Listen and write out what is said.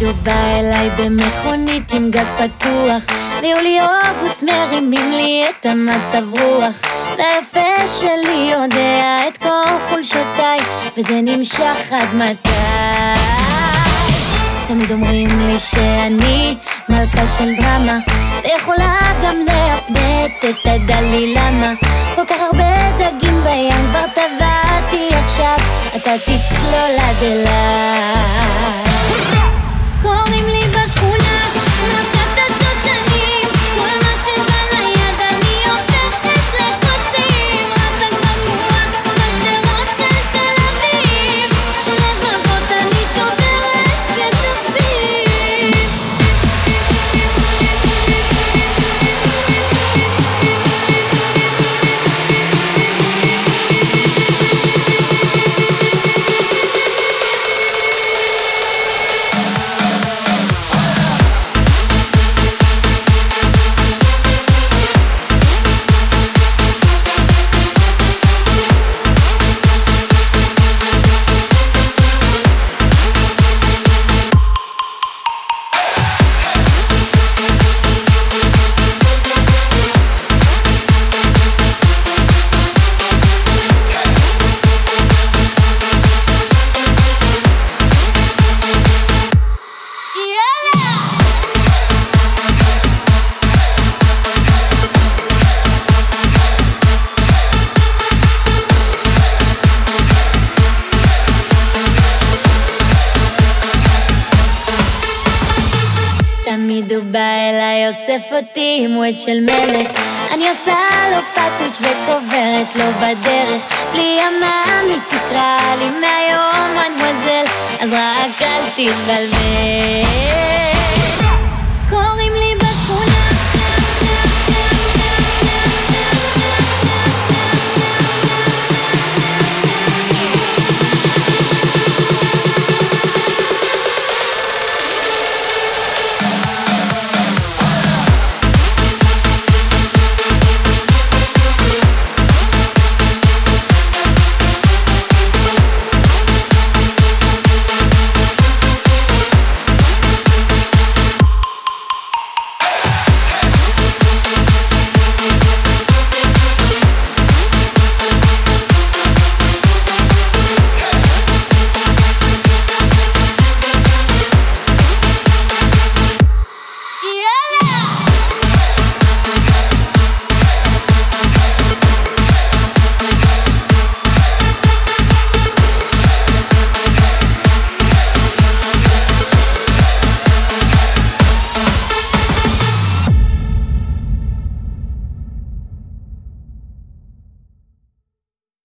הוא בא אליי במכונית עם גג פתוח, ויולי אוגוסט מרימים לי את המצב רוח, והיפה שלי יודע את כל חולשותיי, וזה נמשך עד מתי. תמיד אומרים לי שאני מלכה של דרמה, ויכולה גם להפנט את הדלי למה. כל כך הרבה דגים בים כבר טבעתי, עכשיו אתה תצלול עד אליי. קוראים לי בשכונה נפת השושנים, כל מה שבא ליד אני הופכת לקוצים. רצה כבר שמועה בשדרות של תל אביב, שלבבות אני שוברת כתפים. תמיד הוא בא אליי, אוסף אותי עם וייט של מלך, אני עושה לו פטוץ' וקוברת לו בדרך. בלי המאמי תקרא לי מהיום מדמוזל, אז רק אל תתבלבל.